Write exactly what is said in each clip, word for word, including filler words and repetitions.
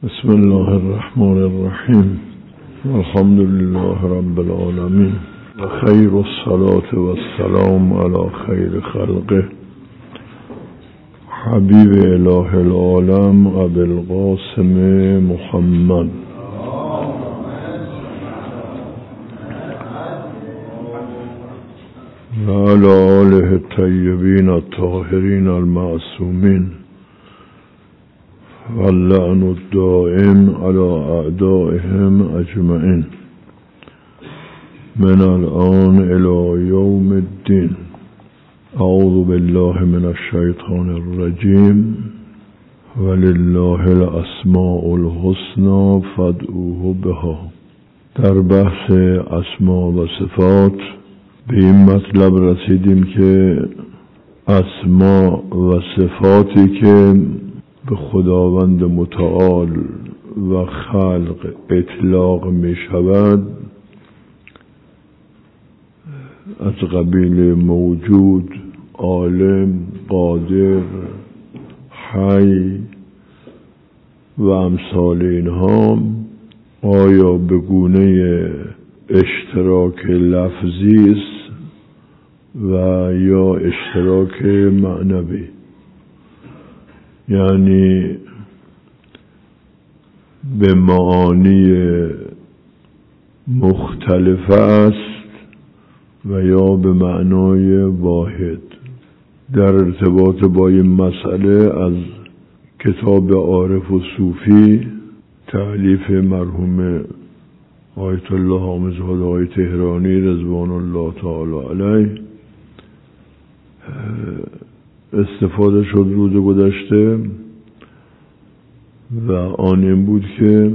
بسم الله الرحمن الرحیم الحمد لله رب العالمین و خیر الصلاة و السلام علی خیر خلقه حبیب اله العالم ابی القاسم محمد و علی آله الطیبین الطاهرین المعصومین واللعن الدائم على اعدائهم اجمعین من الان الى یوم الدین. اعوذ بالله من الشیطان الرجیم ولله الاسماء الحسنى فادعوه بها. در بحث اسما و صفات به این مطلب رسیدیم که اسما و صفاتی که به خداوند متعال و خلق اطلاق می شود از قبیل موجود، عالم، قادر، حی و امثال اینها آیا به گونه اشتراک لفظی است و یا اشتراک معنوی، یعنی به معانی مختلف است و یا به معنای واحد. در ارتباط با این مسئله از کتاب عارف و صوفی تألیف مرحوم آیت الله حامدزاده آقای تهرانی رضوان الله تعالی علیه استفاده شد روز گذشته و آن این بود که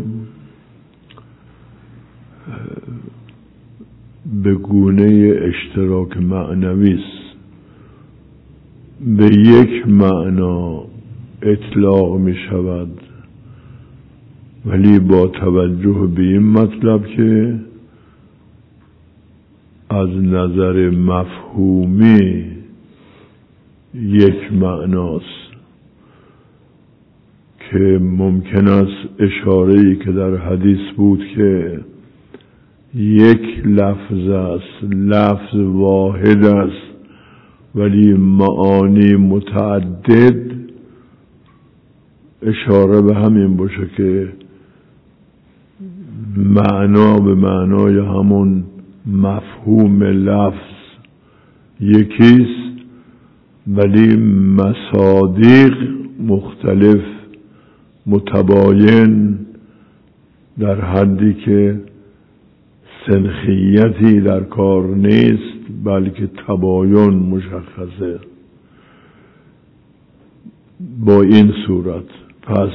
به گونه اشتراک معنوی است، به یک معنا اطلاق می شود، ولی با توجه به این مطلب که از نظر مفهومی یک معناست که ممکن است اشاره‌ای که در حدیث بود که یک لفظ است، لفظ واحد است ولی معانی متعدد، اشاره به همین باشه که معنا به معنای همون مفهوم لفظ یکیست ولی مصادیق مختلف متباین در حدی که سنخیتی در کار نیست بلکه تباین مشخصه. با این صورت پس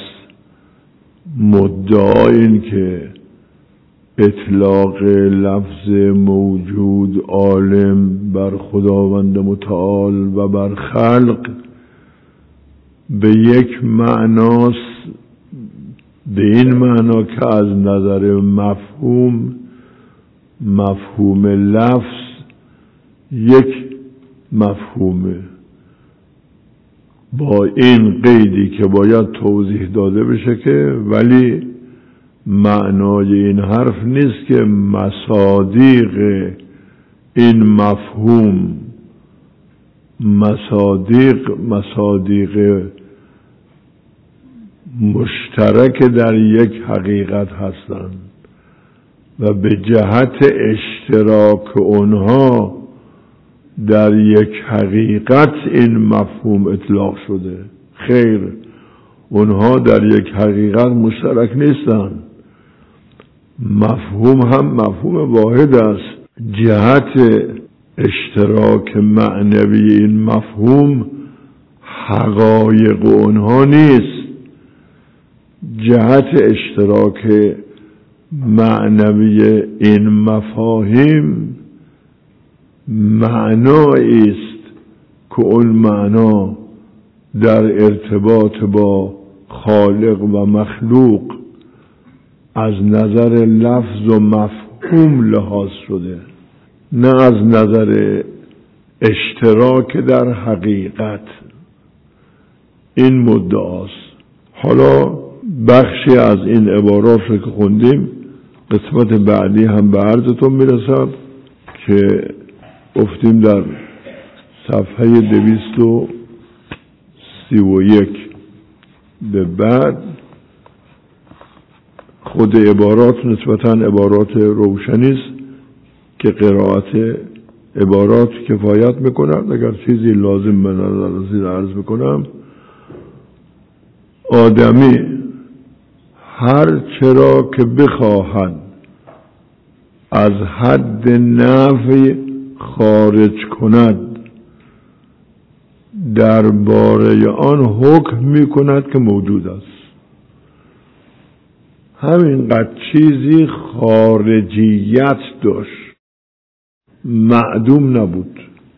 مدعا این که اطلاق لفظ موجود عالم بر خداوند متعال و بر خلق به یک معناست، به این معنا که از نظر مفهوم مفهوم لفظ یک مفهومه، با این قیدی که باید توضیح داده بشه که ولی معنای این حرف نیست که مصادیق این مفهوم مصادیق مصادیق مشترک در یک حقیقت هستند و به جهت اشتراک اونها در یک حقیقت این مفهوم اطلاق شده. خیر، اونها در یک حقیقت مشترک نیستند، مفهوم هم مفهوم واحد است. جهت اشتراک معنوی این مفهوم حقایق اونها نیست، جهت اشتراک معنوی این مفاهیم معنایی است که اون معنا در ارتباط با خالق و مخلوق از نظر لفظ و مفهوم لحاظ شده، نه از نظر اشتراک در حقیقت. این مدعاست. حالا بخشی از این عبارات رو که خوندیم قسمت بعدی هم به عرضتون میرسد که گفتیم در صفحه دویست و سی و یک به بعد خود عبارات نسبتاً عبارات روشنی است که قرائت عبارات کفایت میکند. اگر چیزی لازم من نظر عرض میکنم، آدمی هر چرا که بخواهد از حد نفی خارج کند درباره آن حکم میکند که موجود است. همینقدر چیزی خارجیت داشت، معدوم نبود،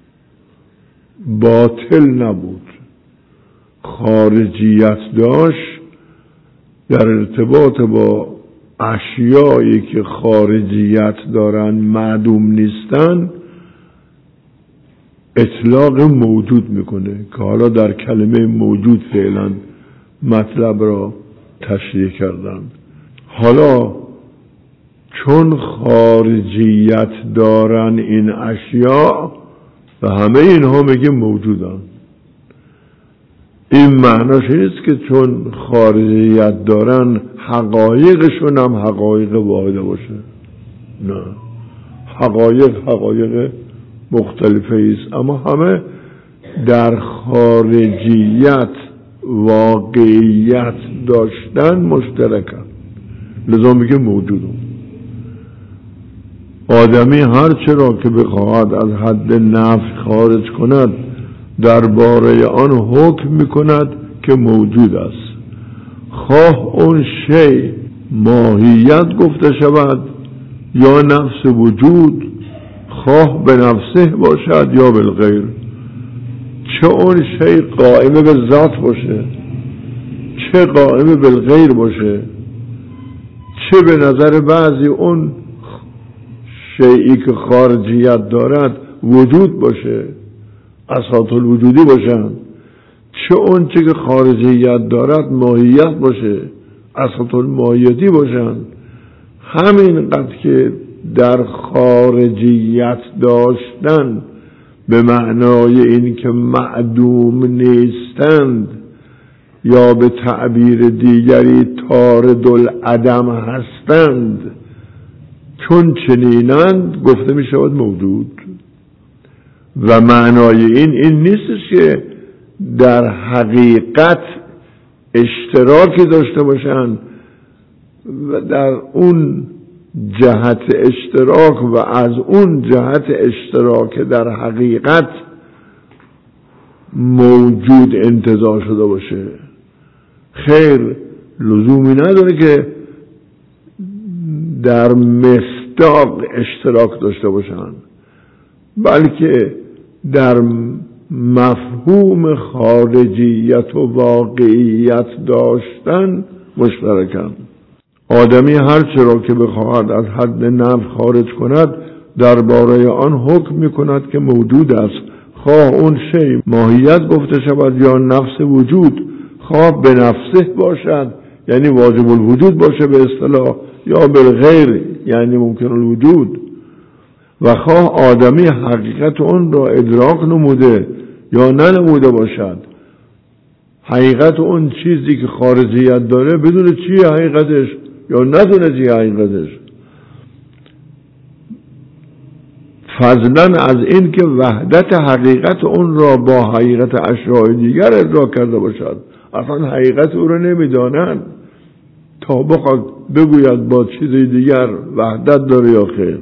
باطل نبود، خارجیت داشت، در ارتباط با اشیایی که خارجیت دارن معدوم نیستن اطلاق موجود میکنه که حالا در کلمه موجود فعلا مطلب را تشریح کردن. حالا چون خارجیت دارن این اشیاء و همه اینها میگه موجودن، این معناش نیست که چون خارجیت دارن حقایقشون هم حقایق واحده باشه. نه، حقایق حقایق مختلفه است، اما همه در خارجیت واقعیت داشتن مشترکن، لذا میگه موجودم. آدمی هر چرا که بخواهد از حد نفی خارج کند درباره آن حکم میکند که موجود است، خواه اون شی ماهیت گفته شود یا نفس وجود، خواه به نفسه باشد یا بالغیر. چه اون شی قائم به ذات باشه، چه قائم بالغیر باشه، چه به نظر بعضی اون شیئی که خارجیت دارد وجود باشه، اساط الوجودی باشن، چه اون چه که خارجیت دارد ماهیت باشه، اساط الماهیتی باشن. همینقدر که در خارجیت داشتن به معنای این که معدوم نیستند یا به تعبیر دیگری طارد العدم هستند، چون چنینند گفته می شود موجود. و معنای این این نیستش که در حقیقت اشتراکی داشته باشند و در اون جهت اشتراک و از اون جهت اشتراک در حقیقت موجود انتزاع شده باشه. خیر، لزومی نداره که در مصداق اشتراک داشته باشند، بلکه در مفهوم خارجیت و واقعیت داشتن مشترکن. آدمی هر چرا که بخواهد از حد نفی خارج کند درباره آن حکم میکند که موجود است، خواه اون شی ماهیت گفته شود یا نفس وجود، خواه به نفسه باشد یعنی واجب الوجود باشه به اصطلاح، یا بالغیر یعنی ممکن الوجود، و خواه آدمی حقیقت اون را ادراک نموده یا ننموده باشد. حقیقت اون چیزی که خارجیت داره بدون چیه حقیقتش یا ندونه چیه حقیقتش. فضلا از این که وحدت حقیقت اون را با حقیقت اشیاء دیگر ادراک کرده باشد، اصلا حقیقت او را نمیدانند تا بخواد بگوید با چیز دیگر وحدت داره یا خیر.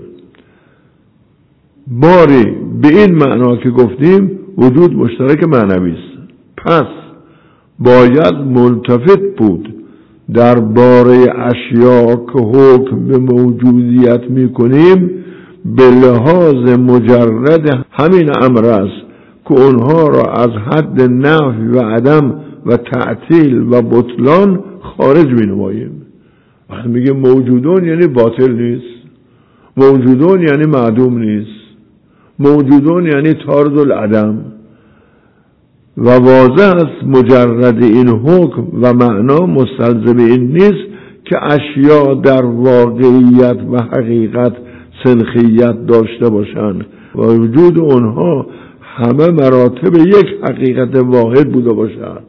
باری به این معنا که گفتیم وجود مشترک معنوی است، پس باید ملتفت بود درباره اشیاء که حکم به موجودیت میکنیم به لحاظ مجرد همین امر است که اونها را از حد نفی و عدم و تعطیل و بطلان خارج مینماییم. وقتی میگه موجودون یعنی باطل نیست، موجودون یعنی معدوم نیست، موجودون یعنی طارد العدم. و واضح است مجرد این حکم و معنا مستلزم این نیست که اشیاء در واقعیت و حقیقت سنخیت داشته باشند و وجود اونها همه مراتب یک حقیقت واحد بوده باشد.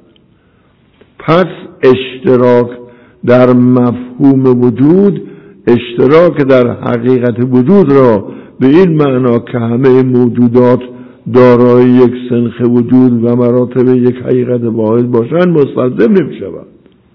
پس اشتراک در مفهوم وجود، اشتراک در حقیقت وجود را به این معنا که همه موجودات دارای یک سنخ وجود و مراتب یک حقیقت واحد باشند مستلزم نمی شود.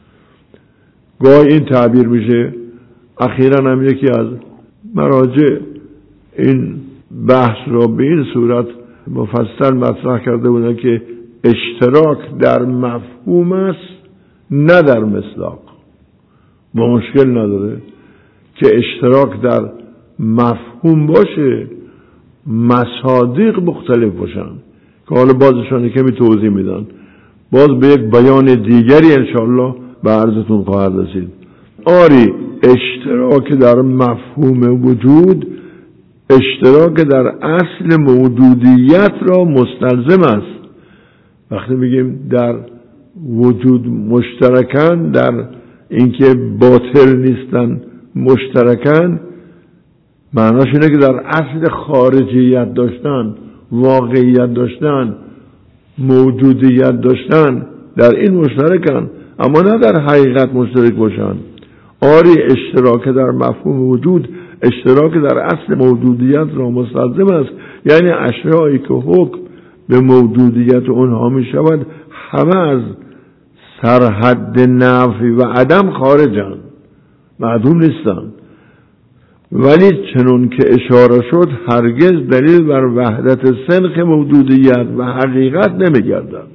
گاه این تعبیر میشه، اخیراً هم یکی از مراجع این بحث را به این صورت مفصل مطرح کرده بودن که اشتراک در مفهوم است نه در مصداق. با مشکل نداره که اشتراک در مفهوم باشه، مصادیق مختلف باشن که حالا بازشان کمی توضیح میدن، باز به یک بیان دیگری انشاءالله به عرضتون خواهد رسید. آری اشتراک در مفهوم وجود اشتراک در اصل موجودیت را مستلزم است. وقتی میگیم در وجود مشترکن، در اینکه باطل نیستن مشترکن، معناش اینه که در اصل خارجیت داشتن، واقعیت داشتن، موجودیت داشتن در این مشترکن، اما نه در حقیقت مشترک باشن. آری اشتراک در مفهوم وجود اشتراک در اصل موجودیت را مستلزم است، یعنی اشیایی که حکم به موجودیت اونها می شود همه از سرحد نفی و عدم خارجند، معدوم نیستند، ولی چنون که اشاره شد هرگز دلیل بر وحدت سنخ موجودیت و حقیقت نمی گردد.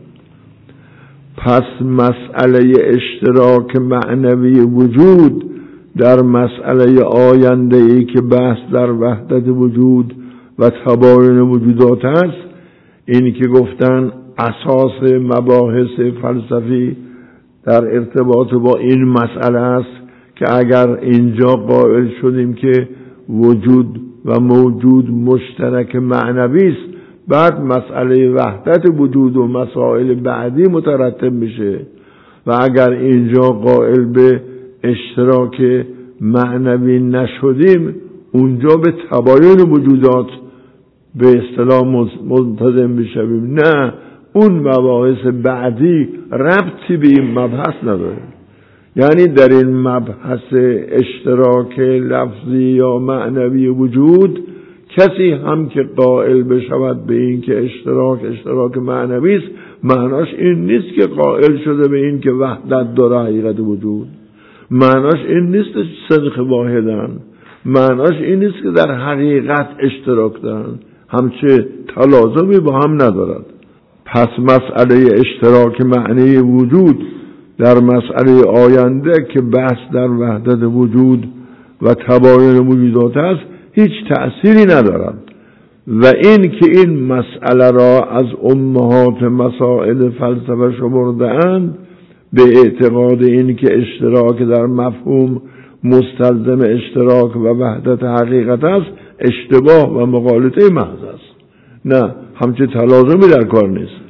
پس مسئله اشتراک معنوی وجود در مسئله آینده ای که بحث در وحدت وجود و تباین وجودات است، اینی که گفتن اساس مباحث فلسفی در ارتباط با این مسئله است که اگر اینجا قائل شدیم که وجود و موجود مشترک معنوی است، بعد مسئله وحدت وجود و مسائل بعدی مترتب میشه، و اگر اینجا قائل به اشتراک معنوی نشدیم اونجا به تباین وجودات به اصطلاح ملتزم میشویم. نه، اون مباحث بعدی ربطی به این مبحث نداره. یعنی در این مبحث اشتراک لفظی یا معنوی وجود کسی هم که قائل بشود به این که اشتراک اشتراک معنوی است، معناش این نیست که قائل شده به این که وحدت داره حقیقت وجود، معناش این نیست که صدق واحدن، معناش این نیست که در حقیقت اشتراک دارن، همچه تلازمی با هم ندارد. پس مسئله اشتراک معنی وجود در مسئله آینده که بحث در وحدت وجود و تباین وجودات است هیچ تأثیری ندارد، و این که این مسئله را از امهات مسائل فلسفه شمرده اند به اعتقاد این که اشتراک در مفهوم مستلزم اشتراک و وحدت حقیقت است اشتباه و مغالطه محض است. نه، همچه تلازمی در کار نیست.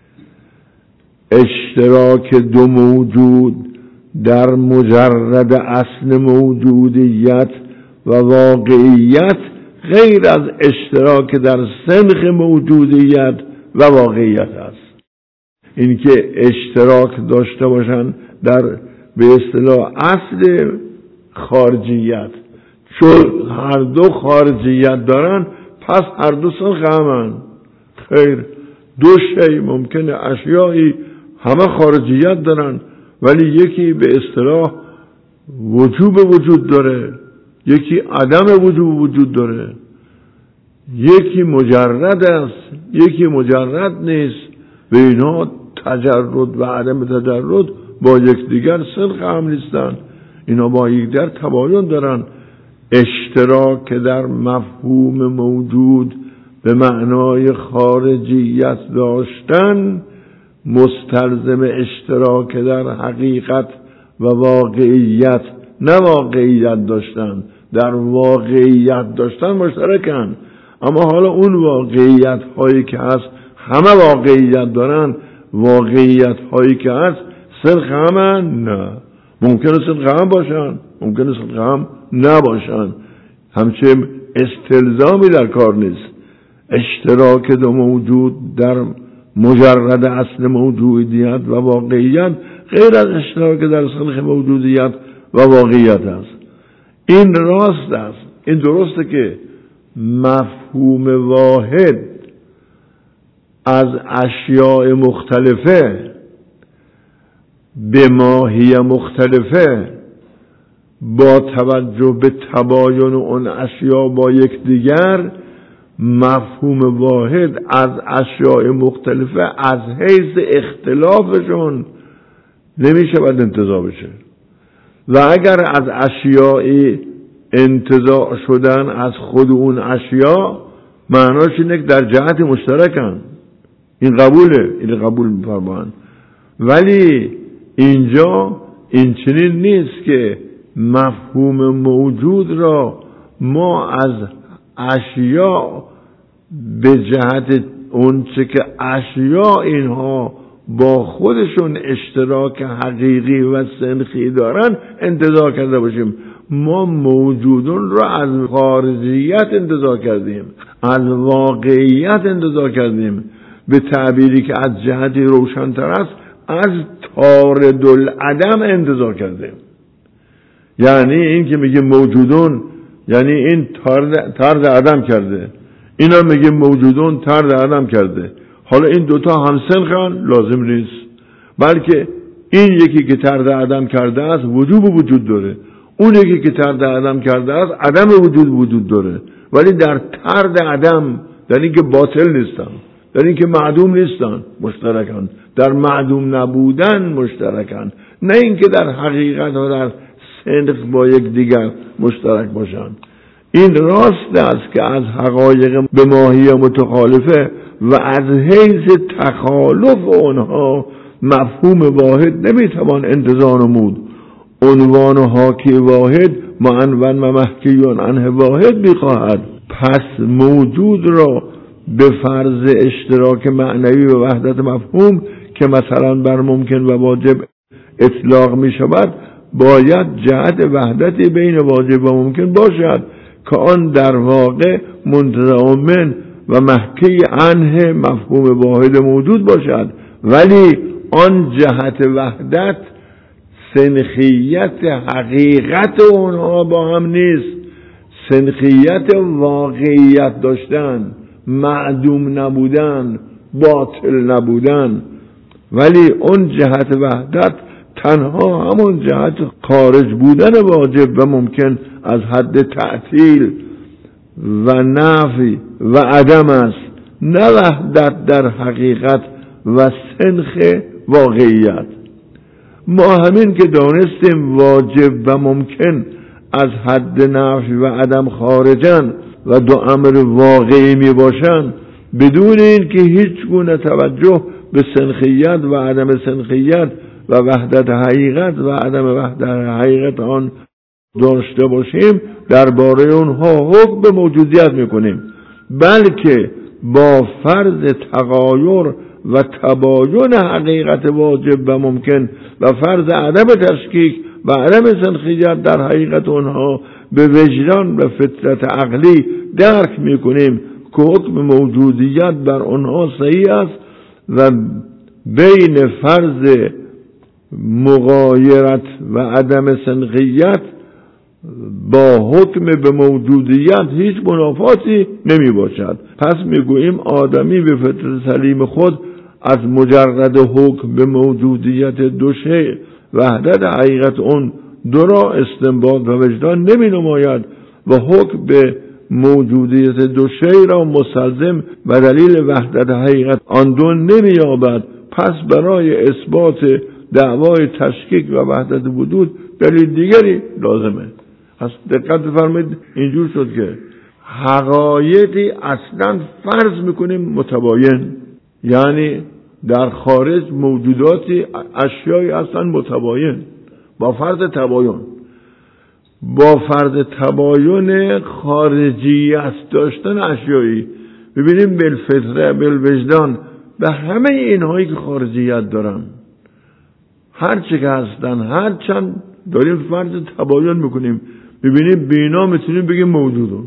اشتراک دو موجود در مجرد اصل موجودیت و واقعیت غیر از اشتراک در سنخ موجودیت و واقعیت است. اینکه اشتراک داشته باشن در به اصطلاح اصل خارجیت، چون هر دو خارجیت دارن پس هر دو سنخ همن. خیر، دو شی ممکنه اشیایی همه خارجیت دارن ولی یکی به اصطلاح وجوب وجود داره، یکی عدم وجوب وجود داره، یکی مجرد است یکی مجرد نیست، و اینا تجرد و عدم تجرد با یکدیگر سنخ هم نیستن، اینا با یکدیگر تباین دارن. اشتراک در مفهوم موجود به معنای خارجیت داشتن مستلزم اشتراک در حقیقت و واقعیت، نه واقعیت داشتن. در واقعیت داشتن مشترکن، اما حالا اون واقعیت هایی که هست همه واقعیت دارن، واقعیت هایی که هست صدق همن؟ نه. ممکنه صدق هم باشن، ممکنه صدق هم نباشن. همچنین استلزامی در کار نیست. اشتراک دو موجود در مجرد اصل موجودیت و واقعیت غیر از اشتراک در صدق موجودیت و واقعیت است. این راست است. این درسته که مفهوم واحد از اشیاء مختلفه به ماهی مختلفه با توجه به تباین اون اشیاء با یکدیگر، مفهوم واحد از اشیاء مختلفه از حیث اختلافشون نمیشه باید انتزاع بشه. و اگر از اشیاء انتزاع شدن از خود اون اشیاء، معناش اینه که در جهت مشترکن. این قبوله، این قبول می‌فرمایند. ولی اینجا این چنین نیست که مفهوم موجود را ما از اشیاء به جهت اون چه که اشیاء اینها با خودشون اشتراک حقیقی و سنخی دارن انتزاع کرده باشیم. ما موجودون را از خارجیت انتزاع کردیم، از واقعیت انتزاع کردیم. به تعبیری که از جهتی روشن‌تر است، از طاردالعدم انتزاع کردیم. یعنی این که میگه موجودون، یعنی این طرد طرد عدم کرده، اینا میگه موجودون طرد عدم کرده. حالا این دوتا هم سنخن؟ لازم نیست. بلکه این یکی که طرد عدم کرده است وجوب وجود داره، اون یکی که طرد عدم کرده است عدم وجود وجود داره. ولی در طرد عدم، در این که باطل نیستن، در این که معدوم نیستن، مشترکن. در معدوم نبودن مشترکن، نه این که در حقیقت و در سنخ با یک دیگر مشترک باشن. این راست است که از حقایق به ماهی متخالفه و از حیث تخالف اونها مفهوم واحد نمیتوان انتزاع نمود. عنوان حاکی واحد معنون و محکیون عنه واحد میخواهد. پس موجود را به فرض اشتراک معنوی و وحدت مفهوم که مثلا بر ممکن و واجب اطلاق می شود، باید جهت وحدتی بین واجب و ممکن باشد که آن در واقع منتضمن و محکی عنه مفهوم واحد موجود باشد. ولی آن جهت وحدت سنخیت حقیقت اونها با هم نیست، سنخیت واقعیت داشتن، معدوم نبودن، باطل نبودن. ولی اون جهت وحدت تنها همون جهت خارج بودن واجب و ممکن از حد تعطیل و نفی و عدم است، نه وحدت در حقیقت و سنخ واقعیت. ما همین که دانستیم واجب و ممکن از حد نفی و عدم خارجن و دو امر واقعی می باشن، بدون این که هیچ گونه توجه به سنخیت و عدم سنخیت و وحدت حقیقت و عدم وحدت حقیقت آن داشته باشیم، درباره اونها حکم به موجودیت میکنیم. بلکه با فرض تغایر و تباین حقیقت واجب و ممکن و فرض عدم تشکیک و عدم سنخیت در حقیقت اونها به وجدان و فطرت عقلی درک میکنیم که حکم موجودیت بر اونها صحیح است و بین فرض مغایرت و عدم سنخیت با حکم به موجودیت هیچ منافاتی نمی باشد. پس میگوییم آدمی به فطرت سلیم خود از مجرد حکم به موجودیت دو شیء وحدت حقیقت اون دو را استنباط و وجدان نمی نماید و حکم به موجودیت دو شیء را مستلزم و دلیل وحدت حقیقت آن دو نمی یابد. پس برای اثبات دعوای تشکیک و وحدت وجود دلیل دیگری لازمه. پس دقت بفرمایید، اینجور شد که حقایقی اصلا فرض میکنیم متباین، یعنی در خارج موجوداتی اشیایی اصلا متباین با فرض تباین، با فرض تباین خارجیت داشتن اشیایی. ببینیم بالفطره بالوجدان به همه اینهایی که خارجیت دارن، هر چه که هستن، هر چند داریم فرض تباین میکنیم، ببینیم بینا میتونیم بگیم موجودون.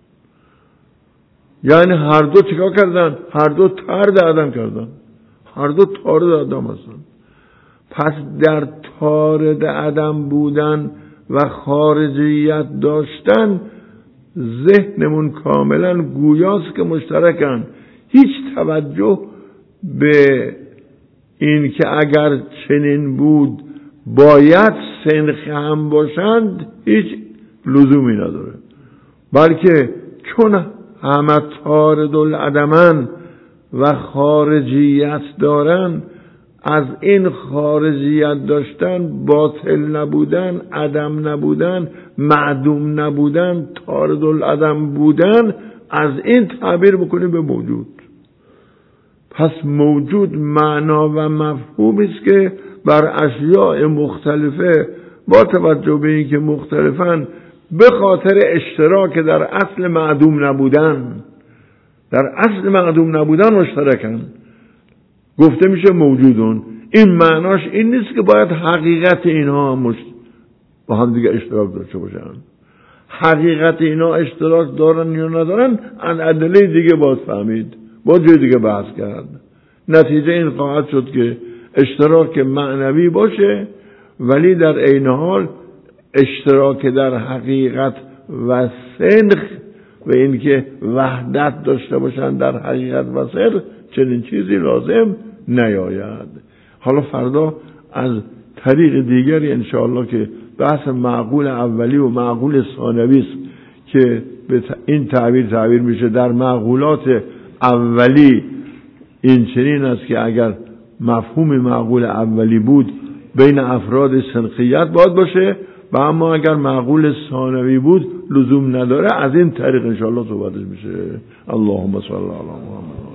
یعنی هر دو چیکار کردن؟ هر دو طرد عدم کردن، هر دو طارد عدم هستن. پس در طارد عدم بودن و خارجیت داشتن ذهنمون کاملا گویاست که مشترکن. هیچ توجه به این که اگر چنین بود باید سنخ هم باشند هیچ لزومی نداره، بلکه چون همه طارد العدمن و خارجیت دارن، از این خارجیت داشتن، باطل نبودن، عدم نبودن، معدوم نبودن، طارد العدم بودن، از این تعبیر بکنیم به موجود. پس موجود معنا و مفهومی است که بر اشیاء مختلفه با توجه به اینکه مختلفن به خاطر اشتراک در اصل معدوم نبودن، در اصل معدوم نبودن مشترکن، گفته میشه موجودون. این معناش این نیست که باید حقیقت اینها مش... با هم دیگه اشتراک داشته باشن. حقیقت اینها اشتراک دارن یا ندارن از ادله دیگه باید فهمید، با جای دیگه بحث کرد. نتیجه این خواهد شد که اشتراک معنوی باشه ولی در عین حال اشتراک در حقیقت و سنخ و اینکه وحدت داشته باشن در حقیقت و سنخ، چنین چیزی لازم نیاید. حالا فردا از طریق دیگری انشاءالله که بحث معقول اولی و معقول ثانوی است که به این تعبیر تعبیر میشه در معقولات اولی این چنین است که اگر مفهوم معقول اولی بود بین افراد سنخیت باید باشه و اما اگر معقول ثانوی بود لزوم نداره. از این طریق انشاءالله صحبتش میشه. اللهم صل علی محمد.